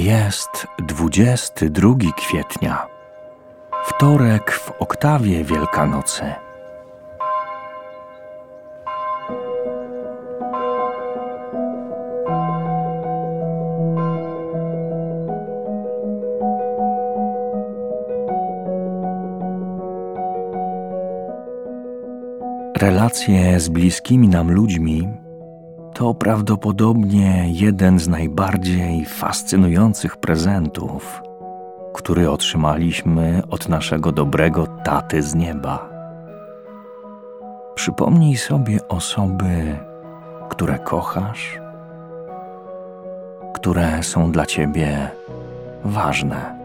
Jest 22 kwietnia, wtorek w oktawie Wielkanocy. Relacje z bliskimi nam ludźmi to prawdopodobnie jeden z najbardziej fascynujących prezentów, który otrzymaliśmy od naszego dobrego taty z nieba. Przypomnij sobie osoby, które kochasz, które są dla ciebie ważne.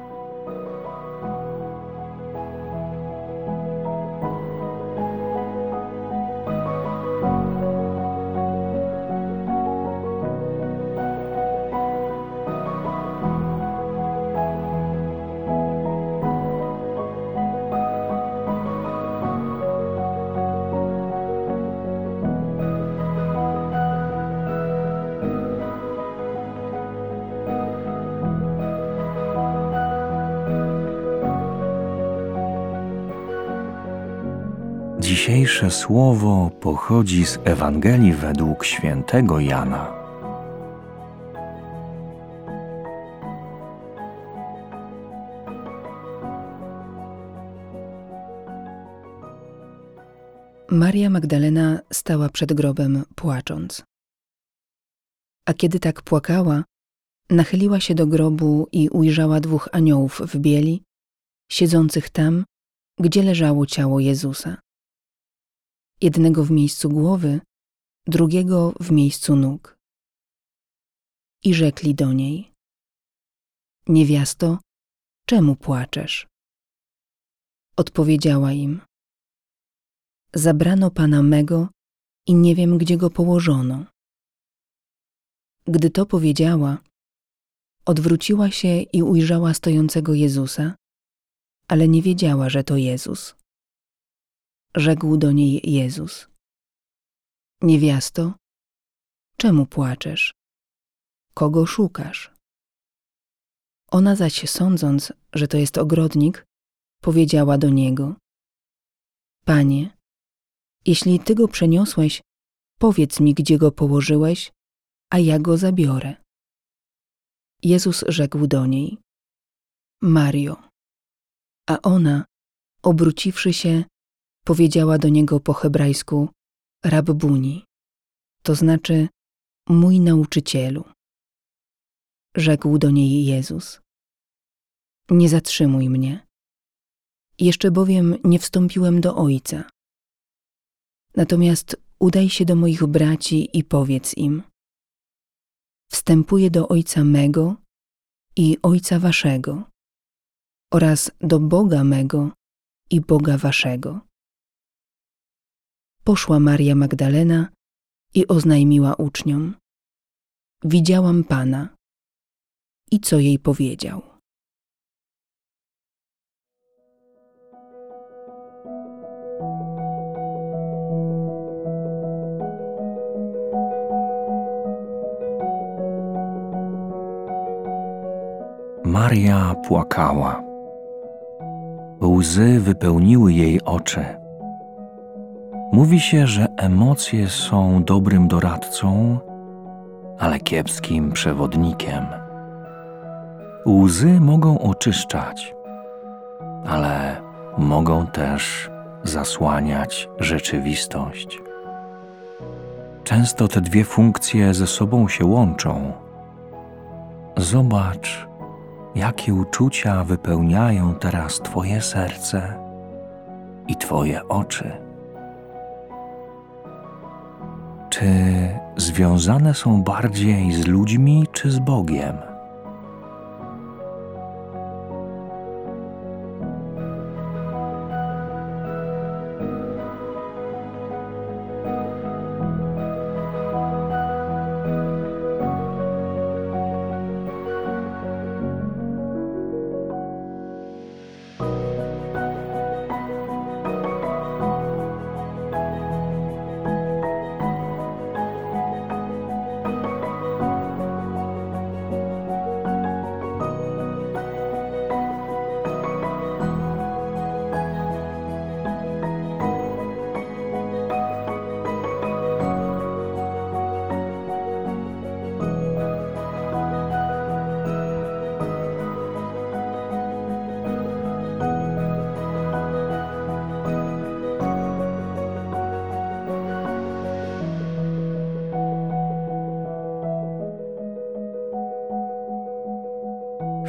Dzisiejsze słowo pochodzi z Ewangelii według świętego Jana. Maria Magdalena stała przed grobem, płacząc. A kiedy tak płakała, nachyliła się do grobu i ujrzała 2 aniołów w bieli, siedzących tam, gdzie leżało ciało Jezusa. Jednego w miejscu głowy, drugiego w miejscu nóg. I rzekli do niej: Niewiasto, czemu płaczesz? Odpowiedziała im: Zabrano Pana mego i nie wiem, gdzie go położono. Gdy to powiedziała, odwróciła się i ujrzała stojącego Jezusa, ale nie wiedziała, że to Jezus. Rzekł do niej Jezus: Niewiasto, czemu płaczesz? Kogo szukasz? Ona zaś, sądząc, że to jest ogrodnik, powiedziała do niego: Panie, jeśli Ty go przeniosłeś, powiedz mi, gdzie go położyłeś, a ja go zabiorę. Jezus rzekł do niej: Mario. A ona, obróciwszy się, powiedziała do niego po hebrajsku Rabbuni, to znaczy mój nauczycielu. Rzekł do niej Jezus: Nie zatrzymuj mnie. Jeszcze bowiem nie wstąpiłem do Ojca. Natomiast udaj się do moich braci i powiedz im: Wstępuję do Ojca mego i Ojca waszego oraz do Boga mego i Boga waszego. Poszła Maria Magdalena i oznajmiła uczniom: Widziałam Pana. I co jej powiedział? Maria płakała. Łzy wypełniły jej oczy. Mówi się, że emocje są dobrym doradcą, ale kiepskim przewodnikiem. Łzy mogą oczyszczać, ale mogą też zasłaniać rzeczywistość. Często te 2 funkcje ze sobą się łączą. Zobacz, jakie uczucia wypełniają teraz Twoje serce i Twoje oczy. Czy związane są bardziej z ludźmi czy z Bogiem?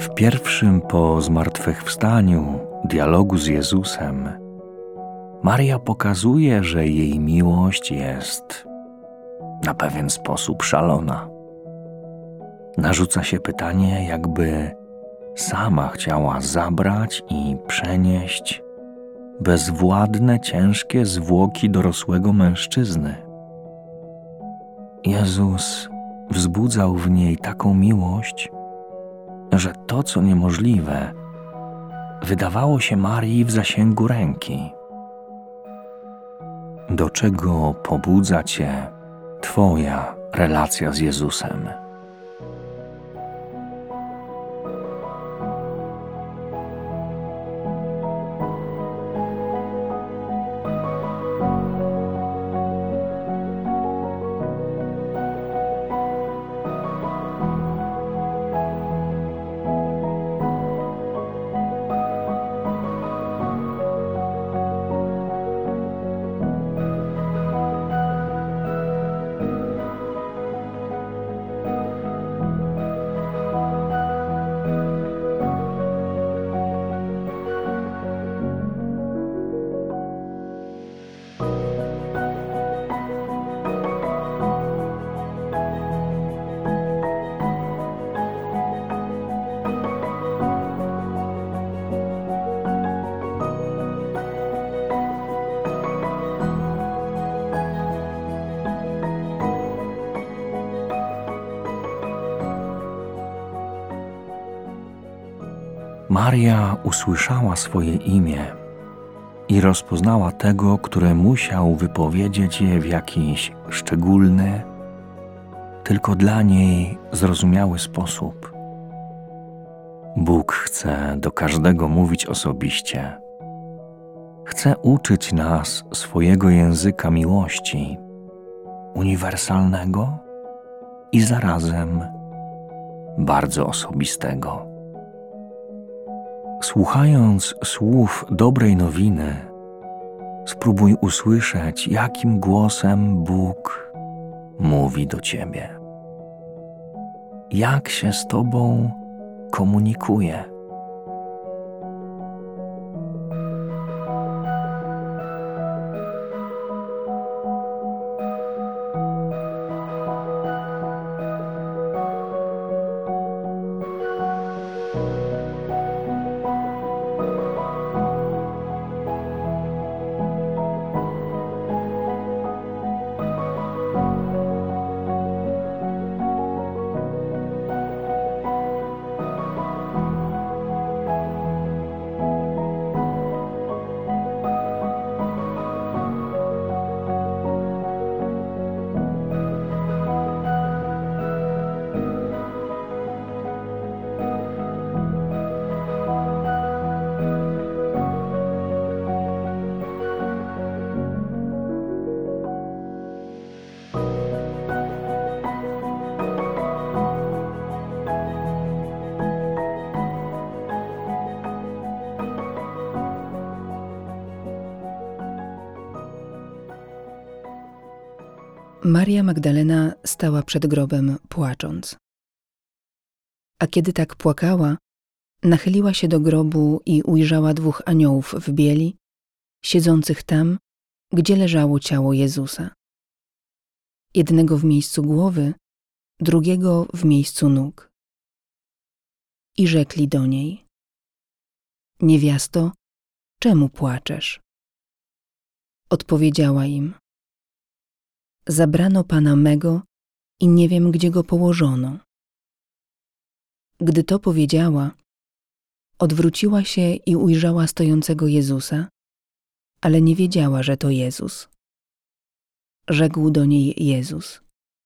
W pierwszym po zmartwychwstaniu dialogu z Jezusem Maria pokazuje, że jej miłość jest na pewien sposób szalona. Narzuca się pytanie, jakby sama chciała zabrać i przenieść bezwładne, ciężkie zwłoki dorosłego mężczyzny. Jezus wzbudzał w niej taką miłość, że to, co niemożliwe, wydawało się Marii w zasięgu ręki. Do czego pobudza Cię Twoja relacja z Jezusem? Maria usłyszała swoje imię i rozpoznała tego, który musiał wypowiedzieć je w jakiś szczególny, tylko dla niej zrozumiały sposób. Bóg chce do każdego mówić osobiście. Chce uczyć nas swojego języka miłości, uniwersalnego i zarazem bardzo osobistego. Słuchając słów dobrej nowiny, spróbuj usłyszeć, jakim głosem Bóg mówi do Ciebie. Jak się z Tobą komunikuje. Maria Magdalena stała przed grobem, płacząc. A kiedy tak płakała, nachyliła się do grobu i ujrzała dwóch aniołów w bieli, siedzących tam, gdzie leżało ciało Jezusa. Jednego w miejscu głowy, drugiego w miejscu nóg. I rzekli do niej: Niewiasto, czemu płaczesz? Odpowiedziała im: Zabrano Pana mego i nie wiem, gdzie go położono. Gdy to powiedziała, odwróciła się i ujrzała stojącego Jezusa, ale nie wiedziała, że to Jezus. Rzekł do niej Jezus: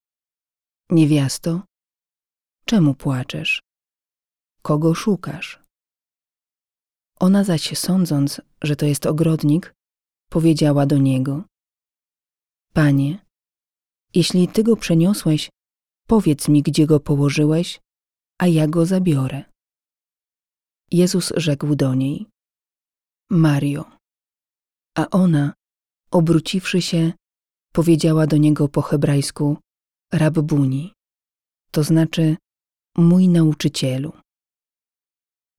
Niewiasto, czemu płaczesz? Kogo szukasz? Ona zaś, sądząc, że to jest ogrodnik, powiedziała do niego: Panie, jeśli Ty go przeniosłeś, powiedz mi, gdzie go położyłeś, a ja go zabiorę. Jezus rzekł do niej: Mario. A ona, obróciwszy się, powiedziała do niego po hebrajsku: Rabbuni, to znaczy mój nauczycielu.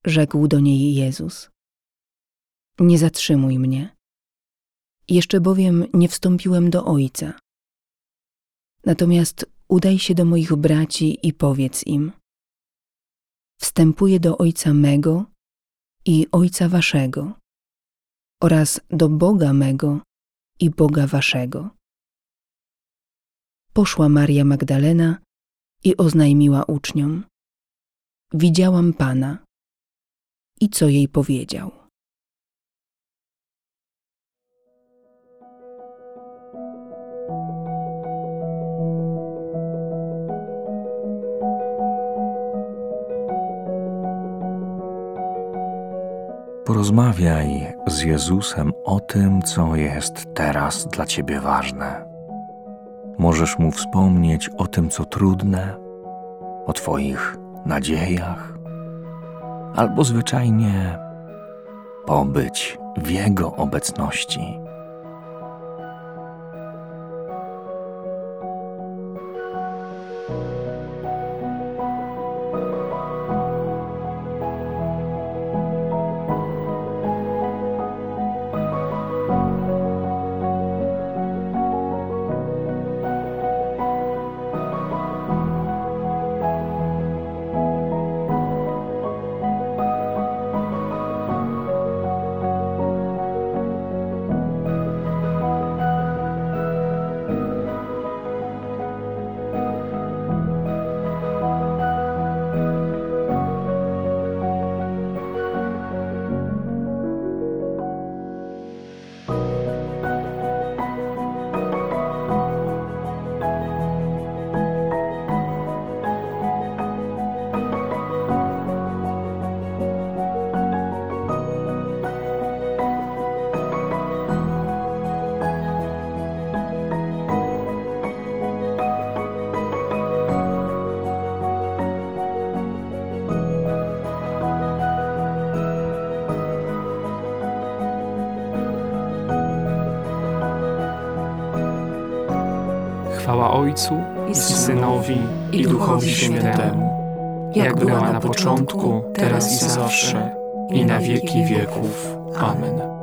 rzekł do niej Jezus. Nie zatrzymuj mnie. Jeszcze bowiem nie wstąpiłem do Ojca. Natomiast udaj się do moich braci i powiedz im: wstępuję do Ojca mego i Ojca waszego oraz do Boga mego i Boga waszego. Poszła Maria Magdalena i oznajmiła uczniom: widziałam Pana. I co jej powiedział? Porozmawiaj z Jezusem o tym, co jest teraz dla ciebie ważne. Możesz mu wspomnieć o tym, co trudne, o twoich nadziejach, albo zwyczajnie pobyć w Jego obecności. Chwała Ojcu i Synowi i Duchowi Świętemu, jak była na początku, teraz i zawsze, i na wieki wieków. Amen.